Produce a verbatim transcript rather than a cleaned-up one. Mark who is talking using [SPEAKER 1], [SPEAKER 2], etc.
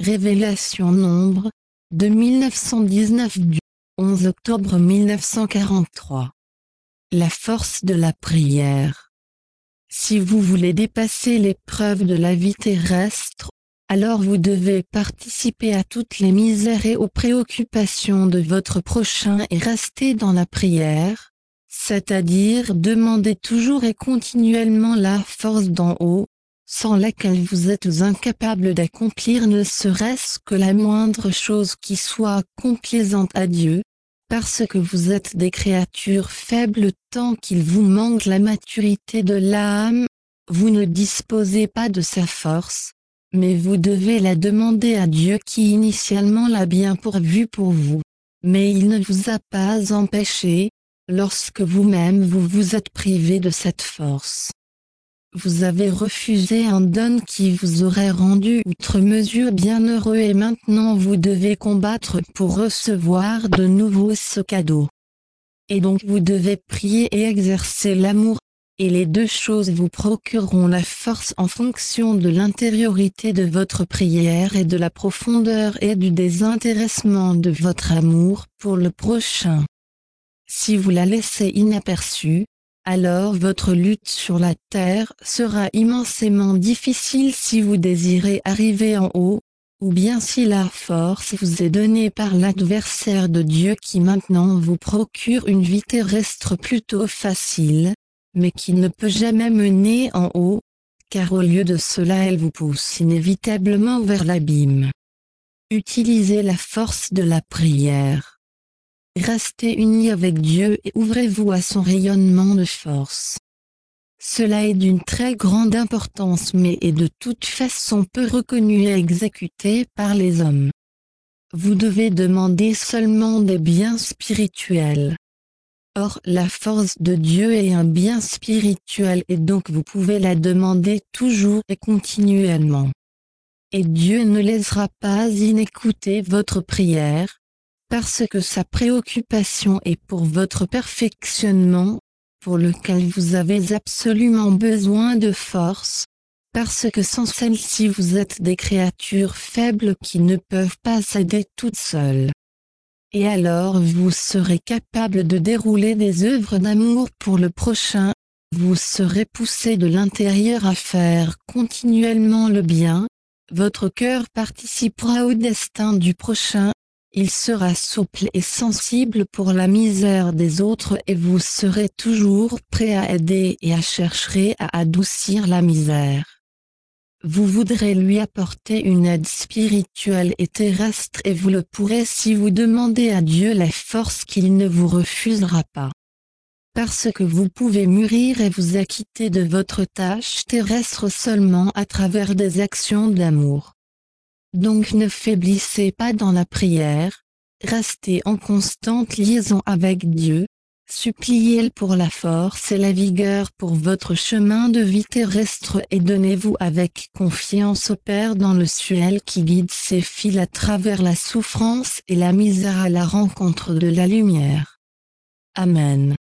[SPEAKER 1] Révélation Nombre, de mille neuf cent dix-neuf du onze octobre mille neuf cent quarante-trois. La force de la prière. Si vous voulez dépasser l'épreuve de la vie terrestre, alors vous devez participer à toutes les misères et aux préoccupations de votre prochain et rester dans la prière, c'est-à-dire demander toujours et continuellement la force d'en haut, sans laquelle vous êtes incapable d'accomplir ne serait-ce que la moindre chose qui soit complaisante à Dieu, parce que vous êtes des créatures faibles tant qu'il vous manque la maturité de l'âme, vous ne disposez pas de sa force, mais vous devez la demander à Dieu qui initialement l'a bien pourvue pour vous. Mais il ne vous a pas empêché, lorsque vous-même vous vous êtes privé de cette force. Vous avez refusé un don qui vous aurait rendu outre mesure bienheureux et maintenant vous devez combattre pour recevoir de nouveau ce cadeau. Et donc vous devez prier et exercer l'amour, et les deux choses vous procureront la force en fonction de l'intériorité de votre prière et de la profondeur et du désintéressement de votre amour pour le prochain. Si vous la laissez inaperçue, alors votre lutte sur la terre sera immensément difficile si vous désirez arriver en haut, ou bien si la force vous est donnée par l'adversaire de Dieu qui maintenant vous procure une vie terrestre plutôt facile, mais qui ne peut jamais mener en haut, car au lieu de cela elle vous pousse inévitablement vers l'abîme. Utilisez la force de la prière. Restez unis avec Dieu et ouvrez-vous à son rayonnement de force. Cela est d'une très grande importance mais est de toute façon peu reconnu et exécuté par les hommes. Vous devez demander seulement des biens spirituels. Or la force de Dieu est un bien spirituel et donc vous pouvez la demander toujours et continuellement. Et Dieu ne laissera pas inécouter votre prière, parce que sa préoccupation est pour votre perfectionnement, pour lequel vous avez absolument besoin de force, parce que sans celle-ci vous êtes des créatures faibles qui ne peuvent pas s'aider toutes seules. Et alors vous serez capable de dérouler des œuvres d'amour pour le prochain, vous serez poussé de l'intérieur à faire continuellement le bien, votre cœur participera au destin du prochain, il sera souple et sensible pour la misère des autres et vous serez toujours prêt à aider et à chercher à adoucir la misère. Vous voudrez lui apporter une aide spirituelle et terrestre et vous le pourrez si vous demandez à Dieu la force qu'il ne vous refusera pas. Parce que vous pouvez mûrir et vous acquitter de votre tâche terrestre seulement à travers des actions d'amour. Donc ne faiblissez pas dans la prière, restez en constante liaison avec Dieu, suppliez-le pour la force et la vigueur pour votre chemin de vie terrestre et donnez-vous avec confiance au Père dans le ciel qui guide ses fils à travers la souffrance et la misère à la rencontre de la lumière. Amen.